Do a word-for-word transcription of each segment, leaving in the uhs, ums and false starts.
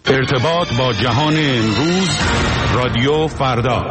ارتباط با جهان امروز، رادیو فردا.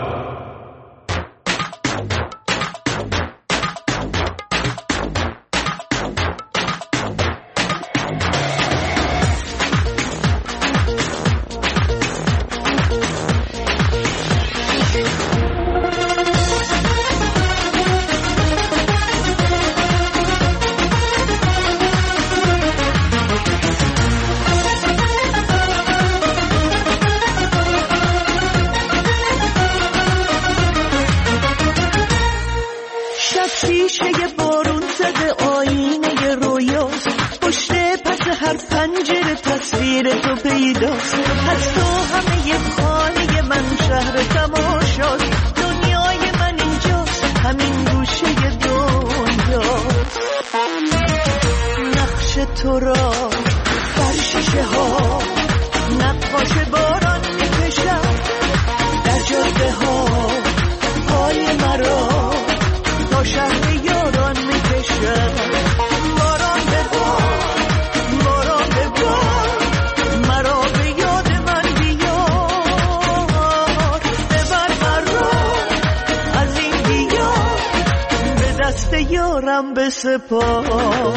تو را بر شیشه ها نقاش باران میکشم، در جاده ها پای مرا تا شهر یاران میکشم. باران ببار، باران ببار، مرا به یاد من بیار. ببر مرا از این دیار، به دست یارم بسپار.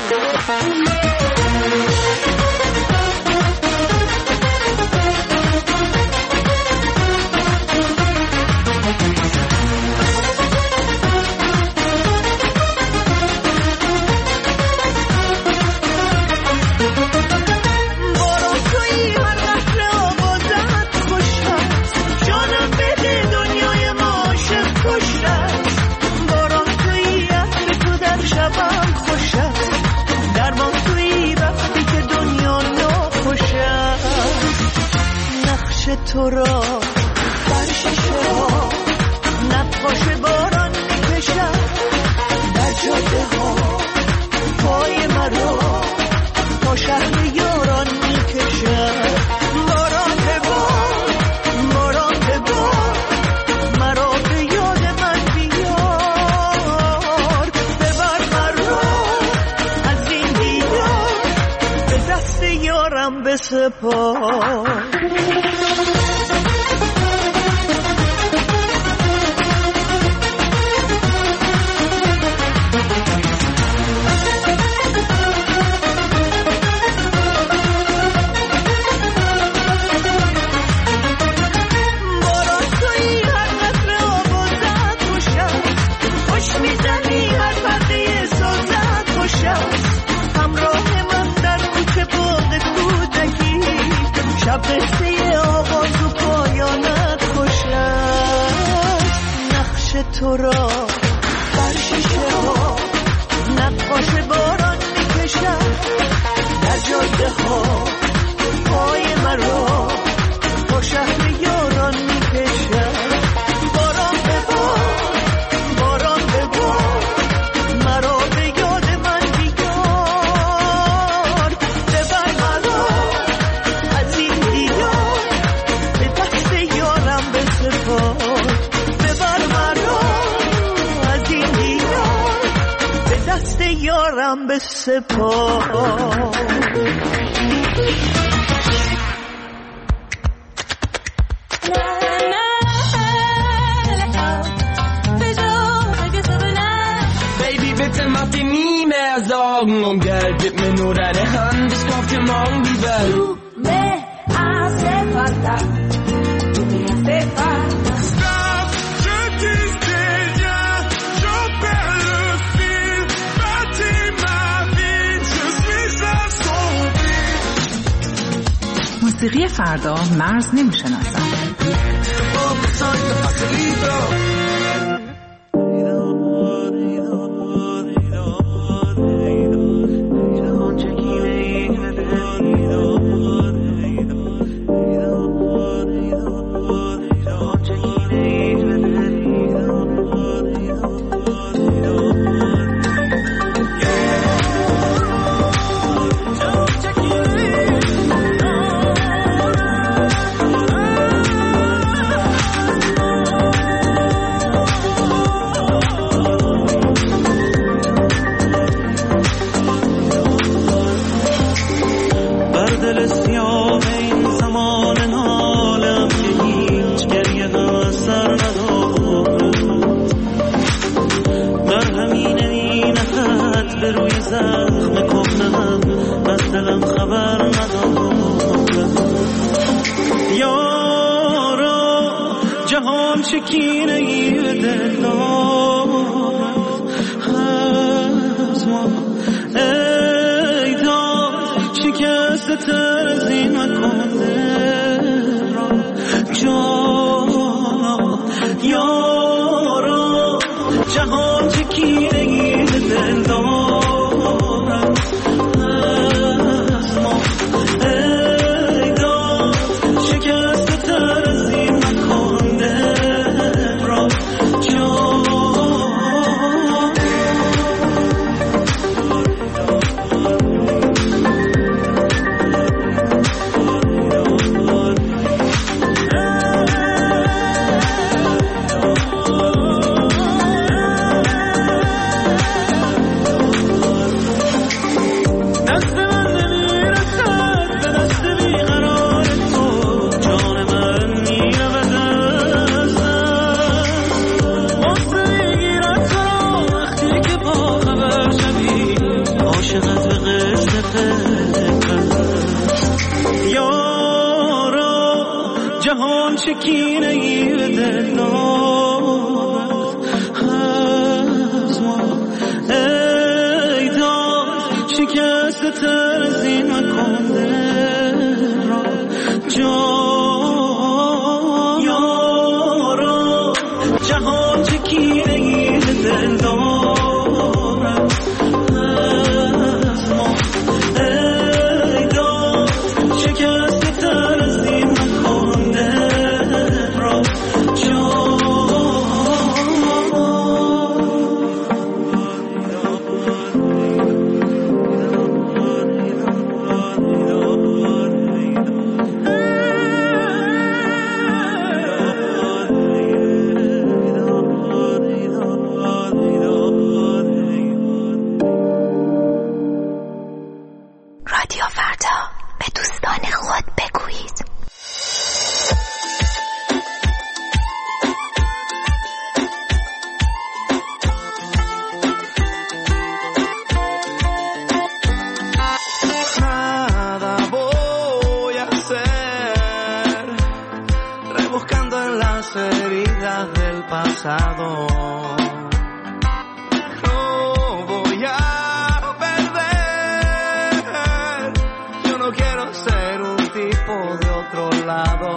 تو را بر شیشه ها نقاش باران میکشم، در جاده ها پای مرا تا شهر یاران میکشم. باران ببار، باران ببار، مرا به یاد من بیار. ببر مرا از این دیار، به دست یارم بسپار. شب قصه آغاز و پایانت خوش است. نقش تو را بر شیشه ها نقاش باران میکشم، در جاده ها پای مرا تا شهر یاران میکشم. باران ببار، باران ببار، مرا به یاد من بیار. ببر مرا از این دیار، به دست یارم بسپار. ببر مرا از این دیار، به دست یارم بسپار. Sorgen um Geld, gib mir nur deine Hand, ich kauf dir morgen die Welt. Du me hace falta, du me hace falta. Stop, je dis déjà, je perds le fil, bâtis ma vie, je suis assombri. موسیقی فردا مرز نمیشناسد. چکینه ای به دل دارد از ما ای داد شکسته تر از این مکان دل را جانا یارا جهان چکینه ای به دل دارد از ما ای داد شکسته تر از این مکان دل را جهان چکینه ای به دل دارد از ما ای داد شکسته تر از این مکان دل را جان یارا جهان چکینه ای به دل دارد از ما ای داد شکسته تر از این مکان دل را جان رادیو فردا به دوستان خود بگویید. Nada voy a hacer, rebuscando en las heridas del pasado. No voy a perder, yo no quiero ser un tipo de otro lado.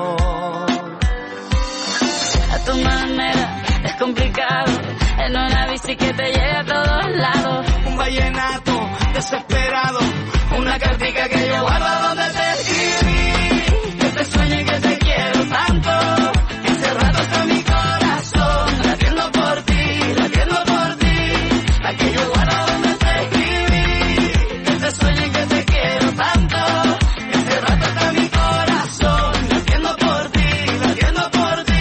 A tu manera es complicado, en una bici que te lleve a todos lados. Un vallenato desesperado, una cartica que yo guardo donde te escribí. Que te sueñe que te quiero tanto, ese rato está mi corazón latiendo por ti, latiendo por ti. La que yo guardo donde te escribí. Que te sueñe que te quiero tanto, ese rato está mi corazón latiendo por ti, latiendo por ti.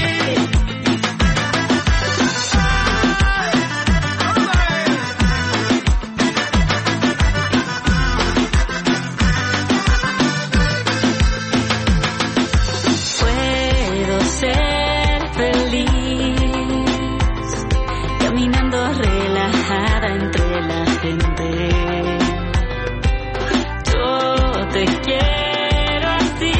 Puedo ser feliz caminando relajada entre la gente. Yo te quiero así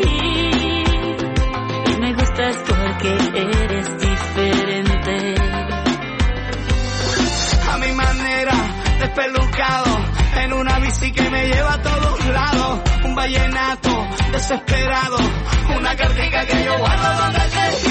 y me gustas porque eres diferente. A mi manera, despelucado, en una bici que me lleva a todos lados. Un vallenato desesperado, una cartica que yo guardo donde te